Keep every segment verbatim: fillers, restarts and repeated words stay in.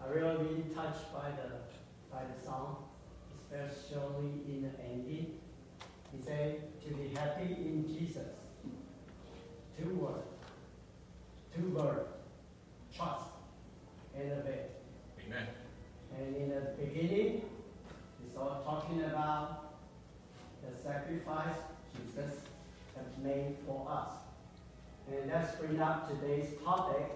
I really been touched by the by the song, especially in the ending. He said, to be happy in Jesus. Two words. Two words. Trust and obey. Amen. And in the beginning, it's all talking about the sacrifice Jesus has made for us. And let's bring up today's topic.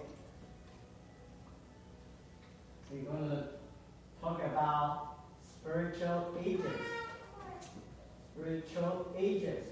We're going to talk about spiritual ages. Spiritual ages.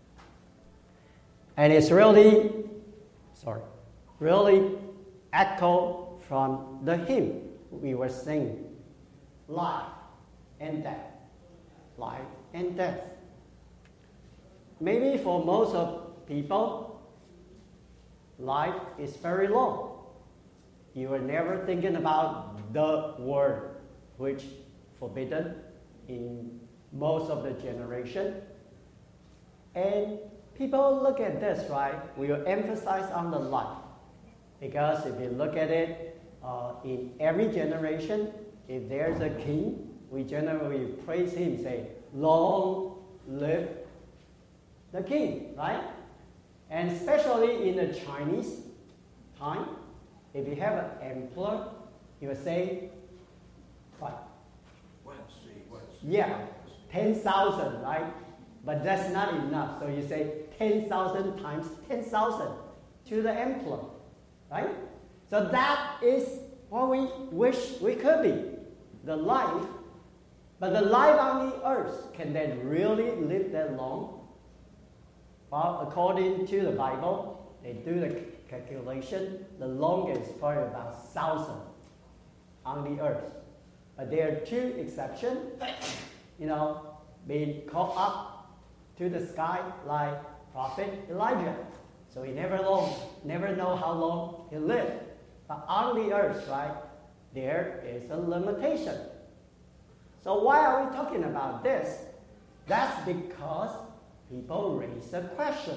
And it's really, sorry, really echo from the hymn we were singing. Life and death. Life and death. Maybe for most of people, life is very long. You are never thinking about the word which forbidden in most of the generation. And people look at this, right? We will emphasize on the life. Because if you look at it, uh, in every generation, if there's a king, we generally praise him, say, long live the king, right? And especially in the Chinese time, if you have an emperor, you will say, what? Yeah, ten thousand, right? But that's not enough. So you say ten thousand times ten thousand to the emperor, right? So that is what we wish we could be, the life. But the life on the earth, can they really live that long? Well, according to the Bible, they do the calculation, the longest is probably about one thousand on the earth. But there are two exceptions, you know, being caught up to the sky like Prophet Elijah. So he never long, never know how long he lived. But on the earth, right, there is a limitation. So why are we talking about this? That's because people raise a question.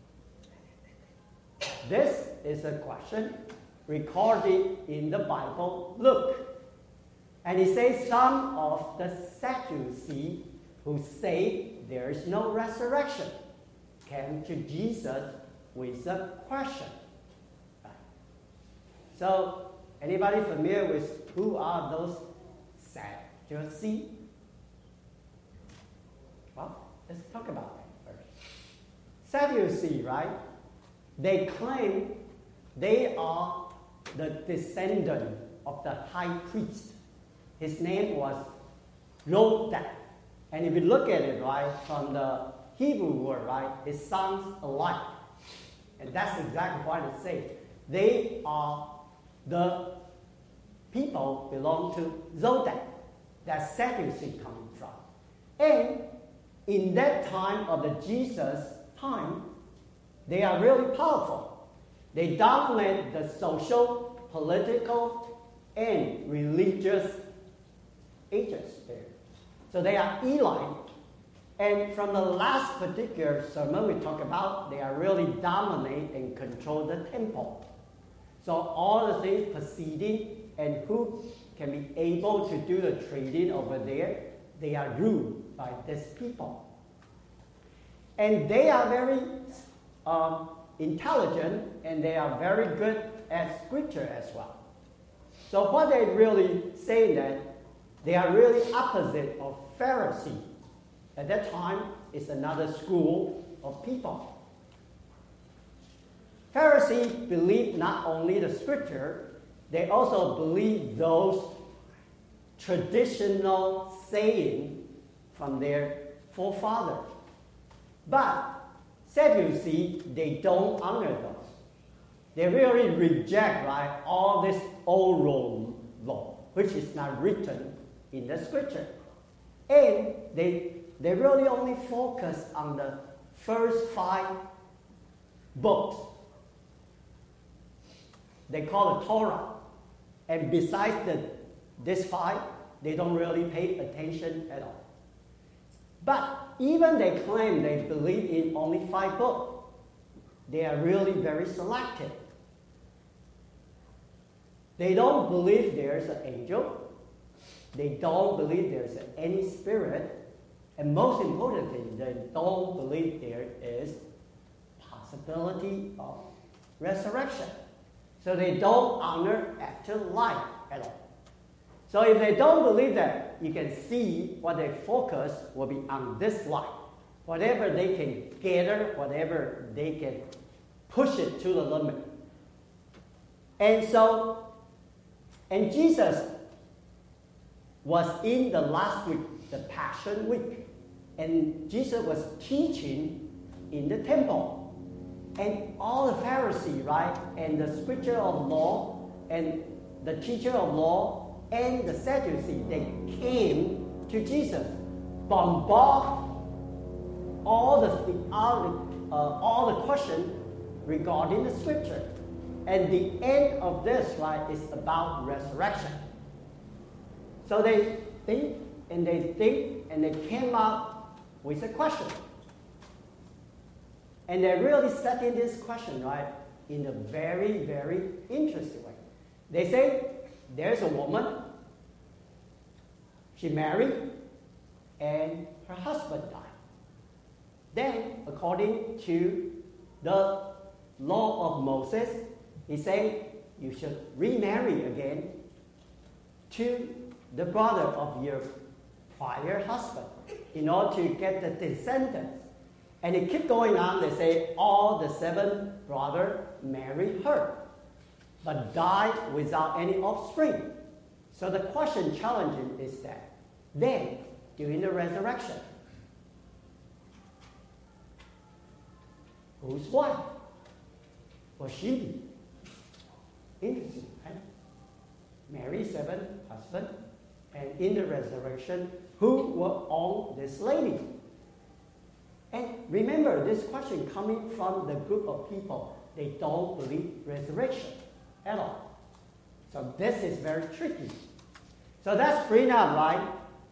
This is a question recorded in the Bible, Luke. And he says some of the Sadducees who say there is no resurrection came to Jesus with a question. So, anybody familiar with who are those Sadducees? Well, let's talk about that first. Sadducees, right? They claim they are the descendant of the high priest. His name was Rodak. And if you look at it, right, from the Hebrew word, right, it sounds alike. And that's exactly what it says. They are the people belong to Zodak, that Sadducee coming from. And in that time of the Jesus time, they are really powerful. They dominate the social, political, and religious ages there. So they are elite. And from the last particular sermon we talked about, they are really dominate and control the temple. So all the things proceeding and who can be able to do the trading over there, they are ruled by these people. And they are very um, intelligent and they are very good at scripture as well. So what they really say that they are really opposite of Pharisee. At that time, it's another school of people. Pharisees believe not only the scripture, they also believe those traditional sayings from their forefathers. But Sadducees, they don't honor those. They really reject, right, all this oral law, which is not written in the scripture. And they, they really only focus on the first five books. They call it Torah. And besides the, this five, they don't really pay attention at all. But even they claim they believe in only five books, they are really very selective. They don't believe there's an angel. They don't believe there's any spirit. And most importantly, they don't believe there is possibility of resurrection. So they don't honor afterlife at all. So if they don't believe that, you can see what their focus will be on this life. Whatever they can gather, whatever they can push it to the limit. And so, and Jesus was in the last week, the Passion Week. And Jesus was teaching in the temple. And all the Pharisees, right, and the scripture of law, and the teacher of law, and the Sadducees, they came to Jesus, bombard all the all the, uh, all the questions regarding the scripture. And the end of this, right, is about resurrection. So they think and they think and they came up with a question. And they're really setting this question, right, in a very, very interesting way. They say, there's a woman, she married, and her husband died. Then, according to the law of Moses, he said, you should remarry again to the brother of your prior husband in order to get the descendants. And it keep going on. They say all the seven brothers married her, but died without any offspring. So the question challenging is that then, during the resurrection, whose wife will she be? Interesting, right? Mary, seven husbands, and in the resurrection, who will own this lady? And remember, this question coming from the group of people, they don't believe resurrection at all. So this is very tricky. So let's bring up, right?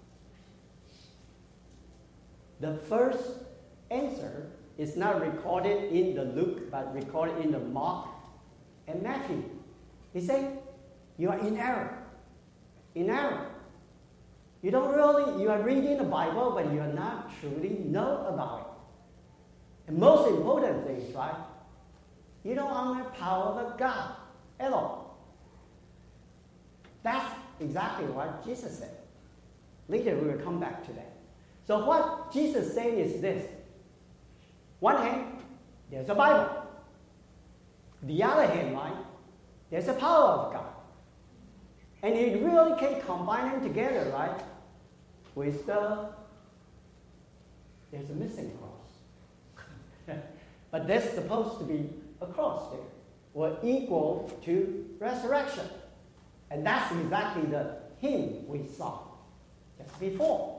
The first answer is not recorded in the Luke, but recorded in the Mark and Matthew. He said, you are in error. In error. You don't really, you are reading the Bible, but you are not truly know about it. And most important thing is, right, you don't honor the power of God at all. That's exactly what Jesus said. Later we will come back to that. So what Jesus is saying is this. One hand, there's a Bible. The other hand, right, there's the power of God. And you really can combine them together, right, with the, there's a missing cross. But that's supposed to be a cross there, or equal to resurrection. And that's exactly the hymn we saw just before.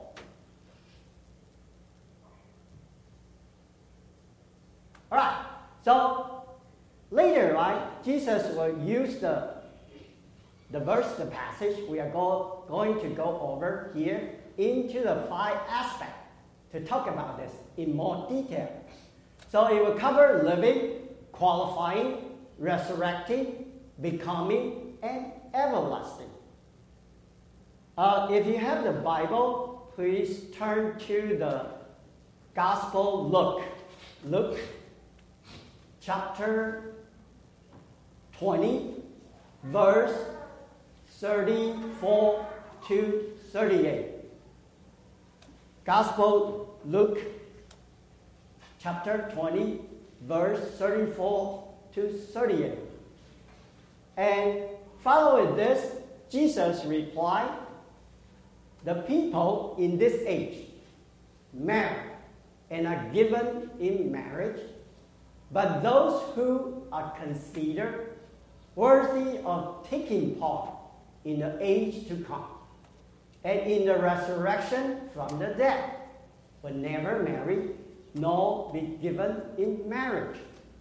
All right, so later, right, Jesus will use the, the verse, the passage we are go, going to go over here into the five aspects to talk about this in more detail. So it will cover living, qualifying, resurrecting, becoming, and everlasting. Uh, if you have the Bible, please turn to the Gospel Luke. Luke chapter twenty, verse thirty-four to thirty-eight. Gospel Luke chapter twenty, verse thirty-four to thirty-eight. And following this, Jesus replied, the people in this age marry and are given in marriage, but those who are considered worthy of taking part in the age to come and in the resurrection from the dead will never marry nor be given in marriage.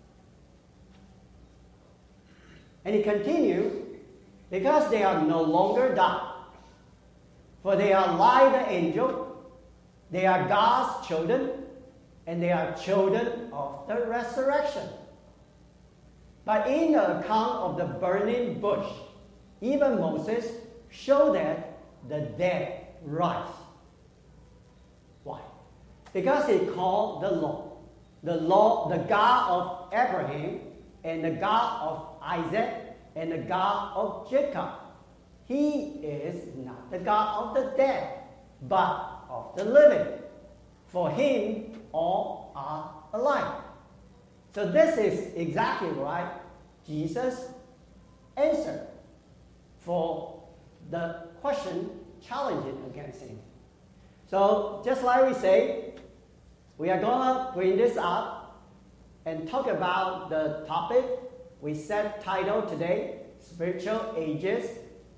And he continued, because they are no longer dumb, for they are like the angel, they are God's children, and they are children of the resurrection. But in the account of the burning bush, even Moses, showed that the dead rise. Why? Because he called the Lord, the Lord, the God of Abraham, and the God of Isaac, and the God of Jacob. He is not the God of the dead, but of the living. For him, all are alive. So this is exactly right. Jesus answered for the question challenging against him. So just like we say, we are going to bring this up and talk about the topic we set title today, Spiritual Ages,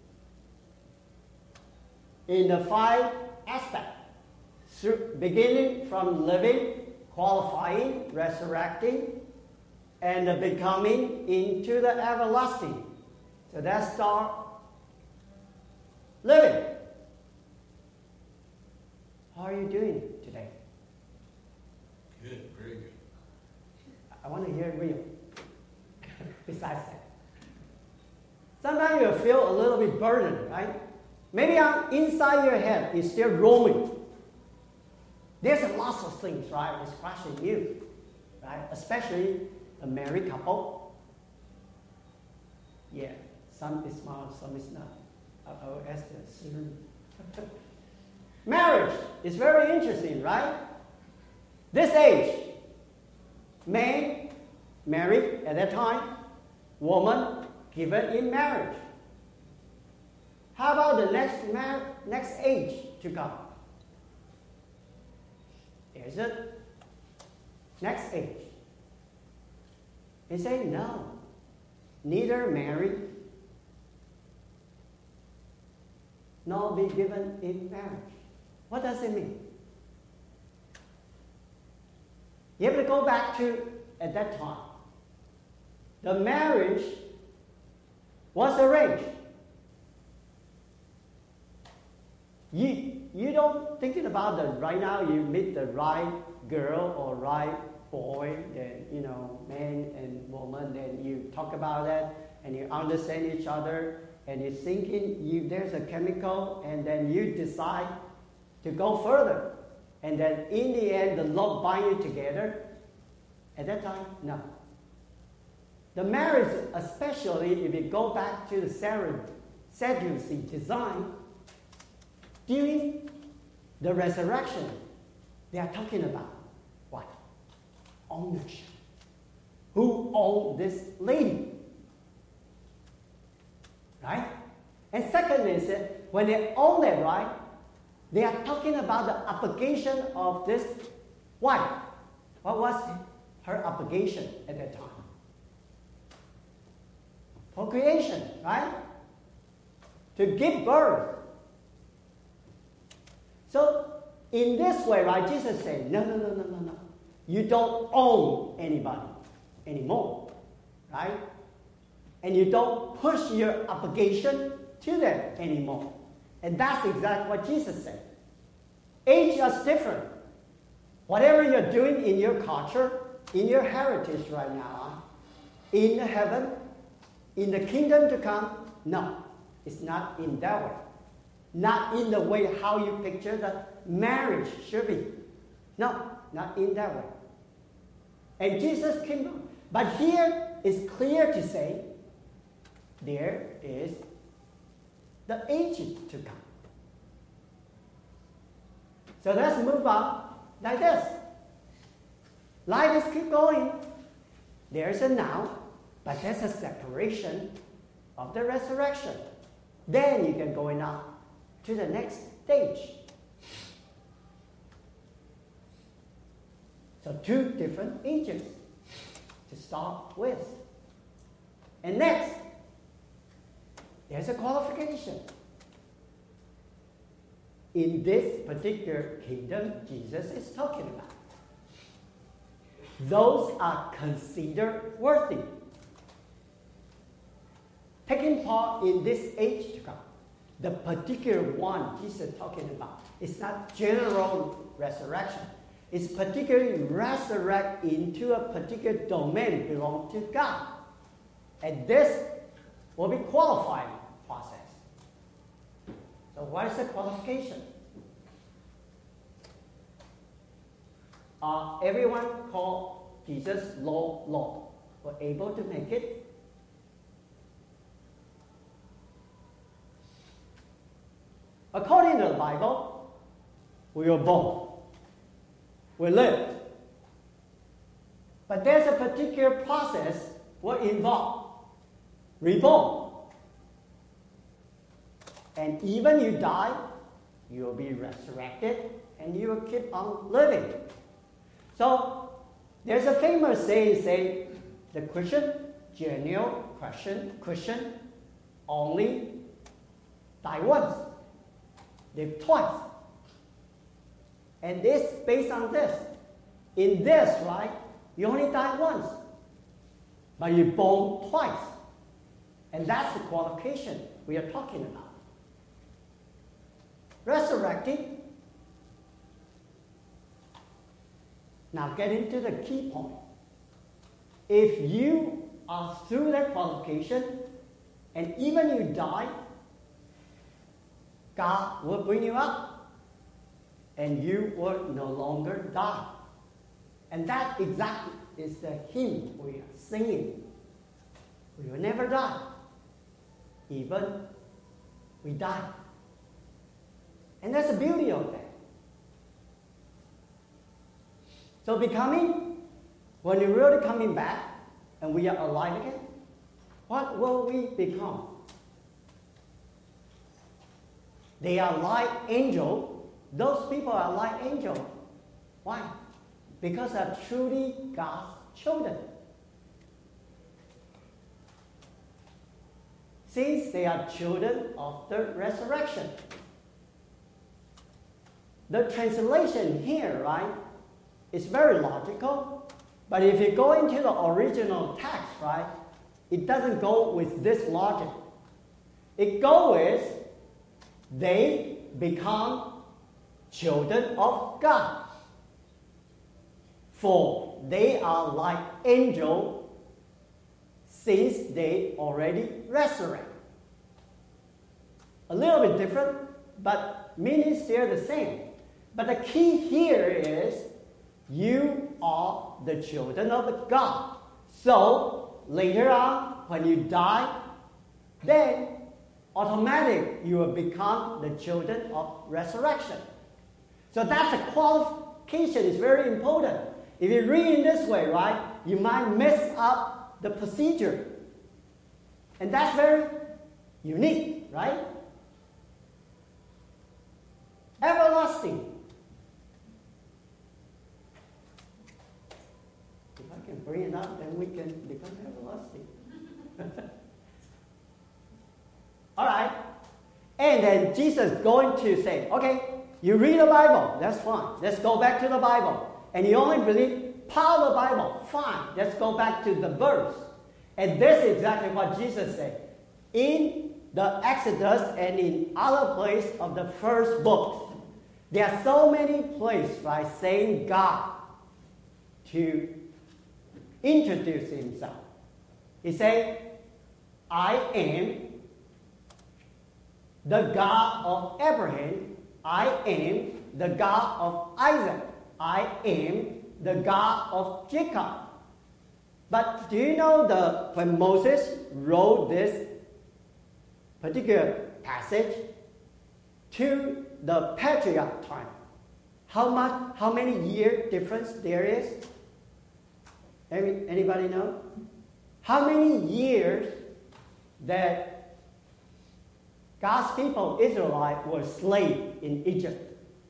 in the five aspects, beginning from living, qualifying, resurrecting, and the becoming into the everlasting. So let's start living. How are you doing today? Good, very good. I want to hear real. Besides that, sometimes you feel a little bit burdened, right? Maybe inside your head is still roaming. There's lots of things, right, that's crushing you, right? Especially a married couple. Yeah, some is smart, some is not. I, I will ask this. Marriage is very interesting, right? This age, man married at that time, woman given in marriage. How about the next mar- next age to come? There's a next age. They say no, neither marry nor be given in marriage. What does it mean? You have to go back to at that time. The marriage was arranged. You, you don't thinking about that right now you meet the right girl or right boy, then, you know, man and woman, then you talk about that and you understand each other and you're thinking you, there's a chemical and then you decide to go further. And then in the end, the Lord bind you together. At that time, no. The marriage, especially if you go back to the Sadducee design, during the resurrection, they are talking about what? Ownership. Who owned this lady? Right? And second is that when they own it, right, they are talking about the obligation of this wife. What was her obligation at that time? Procreation, right? To give birth. So, in this way, right, Jesus said, no, no, no, no, no, no. You don't own anybody anymore, right? And you don't push your obligation to them anymore. And that's exactly what Jesus said. Age is different. Whatever you're doing in your culture, in your heritage right now, in heaven, in the kingdom to come, no, it's not in that way. Not in the way how you picture that marriage should be. No, not in that way. And Jesus came on. But here it's clear to say there is the age to come. So let's move on like this. Life is keep going. There's a now, but there's a separation of the resurrection. Then you can go on to the next stage. So two different ages to start with. And next, there's a qualification. In this particular kingdom Jesus is talking about, those are considered worthy, taking part in this age to come. The particular one Jesus is talking about is not general resurrection. It's particularly resurrect into a particular domain belong to God. And this will be qualified part. what is the qualification? Are everyone called Jesus Lord, Lord were able to make it? According to the Bible, we were born, we lived. But there's a particular process we're involved. Reborn. And even you die, you will be resurrected and you will keep on living. So there's a famous saying saying the Christian, genuine Christian, Christian only die once. Live twice. And this based on this. In this, right, you only die once. But you're born twice. And that's the qualification we are talking about. Resurrected. Now get into the key point. If you are through that qualification, and even you die, God will bring you up, and you will no longer die. And that exactly is the hymn we are singing. We will never die, even we die. And that's the beauty of that. So becoming, when you're really coming back and we are alive again, what will we become? They are like angels. Those people are like angels. Why? Because they are truly God's children. Since they are children of the resurrection. The translation here, right, is very logical. But if you go into the original text, right, it doesn't go with this logic. It goes with they become children of God. For they are like angels since they already resurrect. A little bit different, but meaning still the same. But the key here is you are the children of God. So later on, when you die, then automatically you will become the children of resurrection. So that's the qualification. Is very important. If you read in this way, right, you might mess up the procedure. And that's very unique, right? Everlasting. If I can bring it up, then we can become everlasting. All right. And then Jesus is going to say, okay, you read the Bible, that's fine. Let's go back to the Bible. And you only believe part of the Bible, fine. Let's go back to the verse. And this is exactly what Jesus said. In the Exodus and in other places of the first books, there are so many places, right, saying God to introduce himself. He said, I am the God of Abraham. I am the God of Isaac. I am the God of Jacob. But do you know the when Moses wrote this particular passage to the patriarch time, how much, how many year difference there is? Any, anybody know? How many years that God's people, Israelites, were slaves in Egypt?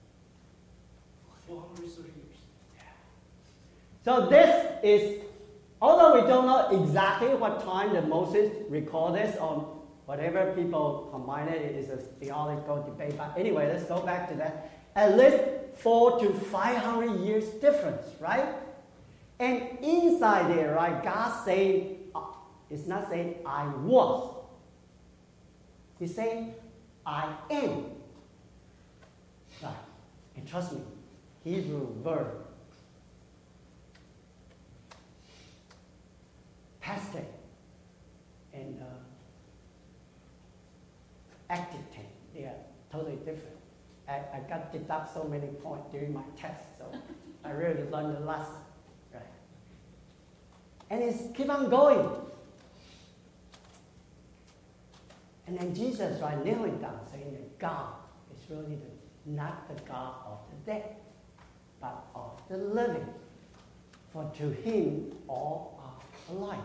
four hundred thirty years. So this is, although we don't know exactly what time that Moses recorded this, or whatever people combine it, it is a theological debate. But anyway, let's go back to that. At least four to five hundred years difference, right? And inside there, right, God saying, uh, it's not saying I was. He's saying I am. Right. And trust me, Hebrew verb, past tense, and uh, active tense, they are totally different. I, I got deduct so many points during my test, so I really learned the lesson. Right? And it's keep on going. And then Jesus, right, kneeling down, saying that God is really the, not the God of the dead, but of the living. For to him all are alive.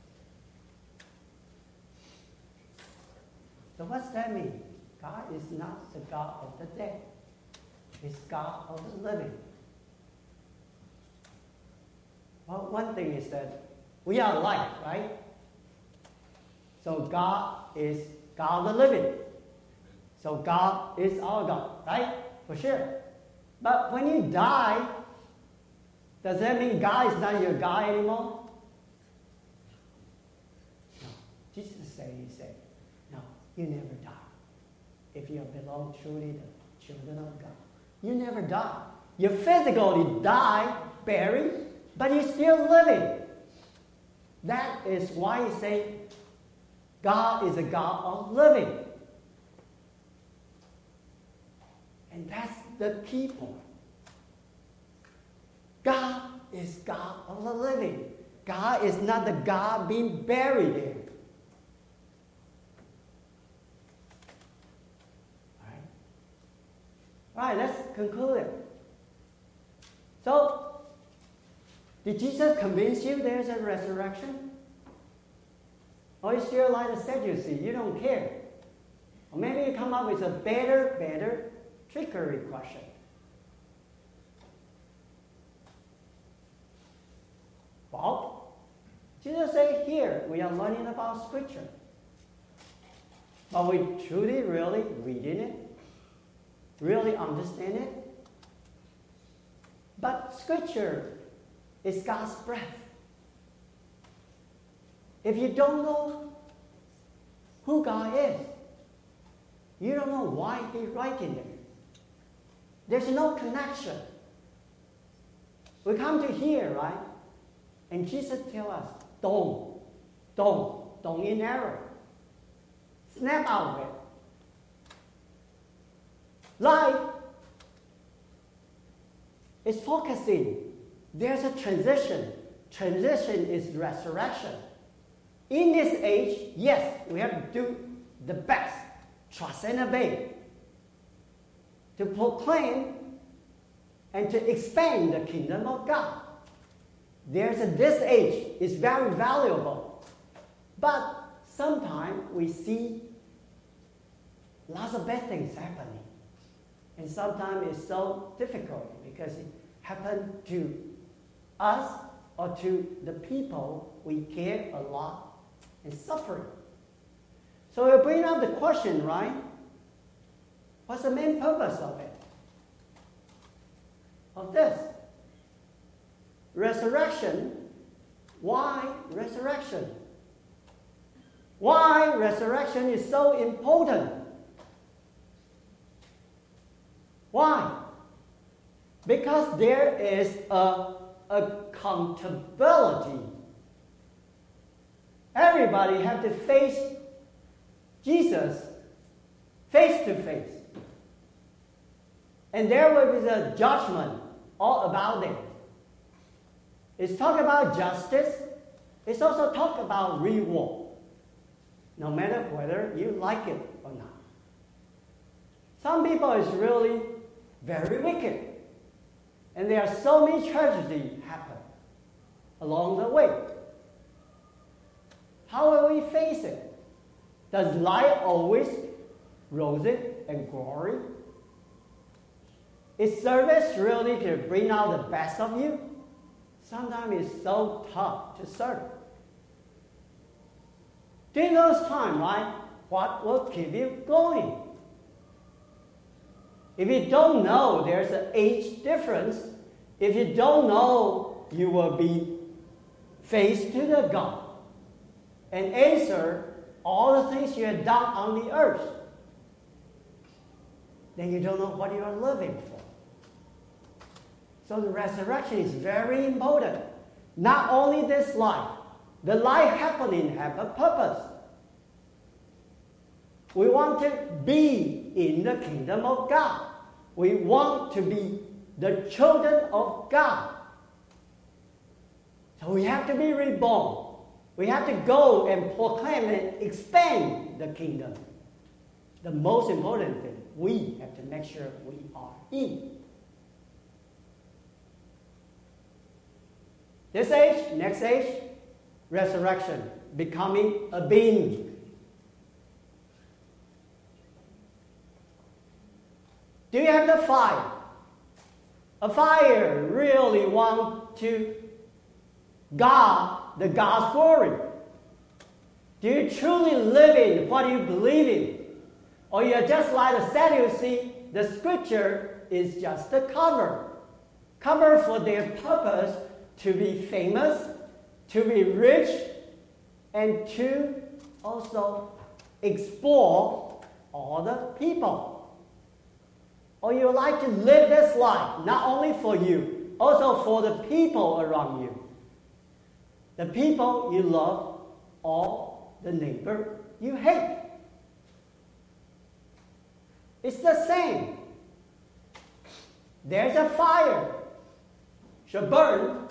So what's that mean? God is not the God of the dead. He's God of the living. Well, one thing is that we are alive, right? So God is God of the living. So God is our God, right? For sure. But when you die, does that mean God is not your God anymore? No. Jesus said, he said, no, you never die. If you belong truly to the children of God. You never die. You physically die, buried, but you're still living. That is why he said, God is a God of living. And that's the key point. God is God of the living. God is not the God being buried there. All right, let's conclude it. So, did Jesus convince you there's a resurrection? Or you still like the Sadducees, you don't care? Or maybe you come up with a better, better trickery question. Well, Jesus said here, we are learning about Scripture. Are we truly, really reading it? Really understand it? But Scripture is God's breath. If you don't know who God is, you don't know why He's writing it. There's no connection. We come to here, right? And Jesus tells us, don't, don't, don't in error. Snap out of it. Life is focusing. There's a transition. Transition is resurrection. In this age, yes, we have to do the best. Trust and obey. To proclaim and to expand the kingdom of God. There's a, this age is very valuable. But sometimes we see lots of bad things happening. And sometimes it's so difficult because it happened to us or to the people we care a lot and suffering. So we bring up the question, right? What's the main purpose of it? Of this? Resurrection. Why resurrection? Why resurrection is so important? Why? Because there is a accountability. Everybody have to face Jesus face to face. And there will be a judgment all about it. It's talk about justice. It's also talk about reward. No matter whether you like it or not. Some people is really very wicked. And there are so many tragedies happen along the way. How will we face it? Does life always rosy and glory? Is service really to bring out the best of you? Sometimes it's so tough to serve. During those times, right, what will keep you going? If you don't know there's an age difference, if you don't know you will be faced to the God and answer all the things you have done on the earth, then you don't know what you are living for. So the resurrection is very important. Not only this life, the life happening have a purpose. We want to be in the kingdom of God. We want to be the children of God. So we have to be reborn. We have to go and proclaim and expand the kingdom. The most important thing, we have to make sure we are in. This age, next age, resurrection, becoming a being. Do you have the fire? A fire really want to guard the God's glory. Do you truly live in what you believe in? Or you're just like the Sadducees, the scripture is just a cover. Cover for their purpose to be famous, to be rich, and to also explore all the people. Or you like to live this life, not only for you, also for the people around you. The people you love, or the neighbor you hate. It's the same. There's a fire. Should burn.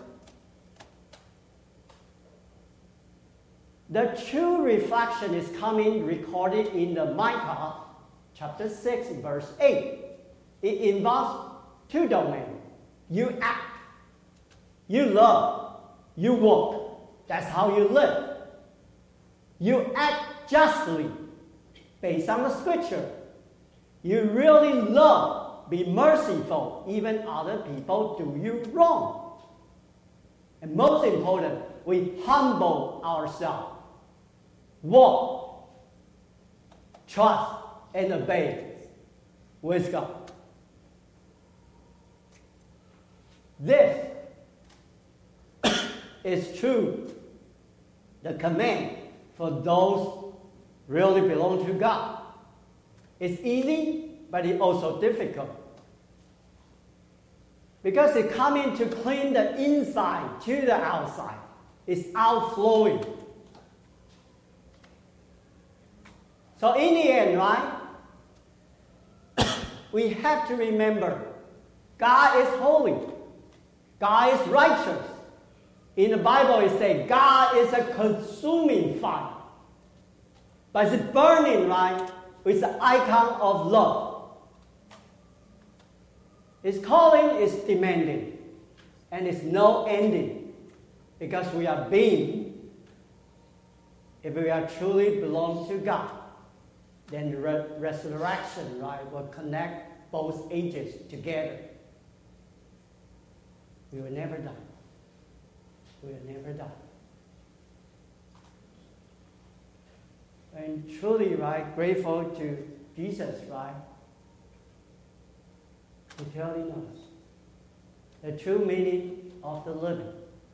The true reflection is coming recorded in the Micah chapter six, verse eight. It involves two domains. You act. You love. You walk. That's how you live. You act justly based on the scripture. You really love, be merciful, even other people do you wrong. And most important, we humble ourselves. Walk, trust, and obey with God. This is true, the command for those really belong to God. It's easy, but it's also difficult. Because it comes to clean the inside to the outside. It's outflowing. So in the end, right, we have to remember God is holy. God is righteous. In the Bible, it says God is a consuming fire. But it's burning, right, with the icon of love. His calling is demanding, and it's no ending, because we are being, if we are truly belong to God, then the re- resurrection, right, will connect both ages together. We will never die. We will never die. And truly, right, grateful to Jesus, right, for telling us the true meaning of the living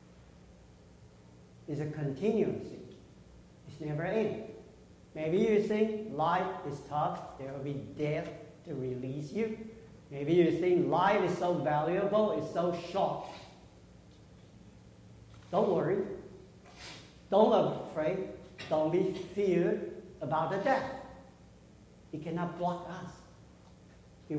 is a continuity. It's never ending. Maybe you think life is tough, there will be death to release you. Maybe you think life is so valuable, it's so short. Don't worry. Don't be afraid. Don't be feared about the death. It cannot block us.